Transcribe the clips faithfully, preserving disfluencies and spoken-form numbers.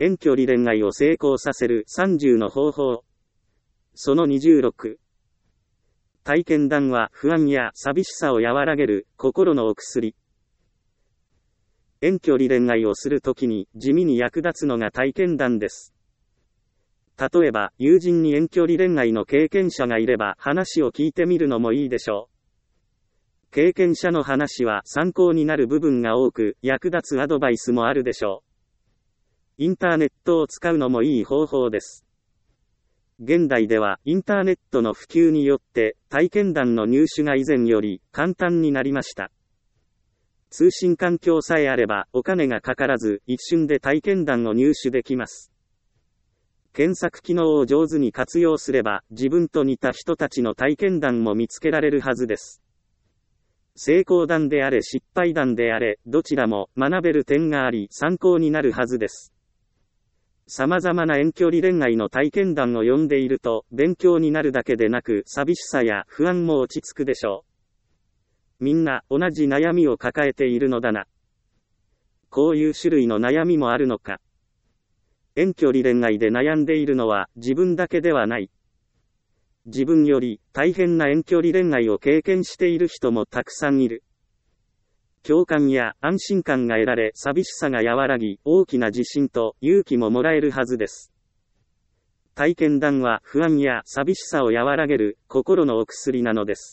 遠距離恋愛を成功させるさんじゅうの方法。そのにじゅうろく。体験談は不安や寂しさを和らげる心のお薬。遠距離恋愛をするときに地味に役立つのが体験談です。例えば、友人に遠距離恋愛の経験者がいれば話を聞いてみるのもいいでしょう。経験者の話は参考になる部分が多く、役立つアドバイスもあるでしょう。インターネットを使うのもいい方法です。現代ではインターネットの普及によって体験談の入手が以前より簡単になりました。通信環境さえあればお金がかからず一瞬で体験談を入手できます。検索機能を上手に活用すれば自分と似た人たちの体験談も見つけられるはずです。成功談であれ失敗談であれどちらも学べる点があり参考になるはずです。様々な遠距離恋愛の体験談を読んでいると勉強になるだけでなく寂しさや不安も落ち着くでしょう。みんな同じ悩みを抱えているのだな。こういう種類の悩みもあるのか。遠距離恋愛で悩んでいるのは自分だけではない。自分より大変な遠距離恋愛を経験している人もたくさんいる。共感や安心感が得られ寂しさが和らぎ大きな自信と勇気ももらえるはずです。体験談は不安や寂しさを和らげる心のお薬なのです。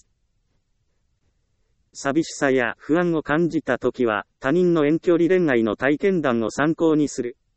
寂しさや不安を感じたときは他人の遠距離恋愛の体験談を参考にする。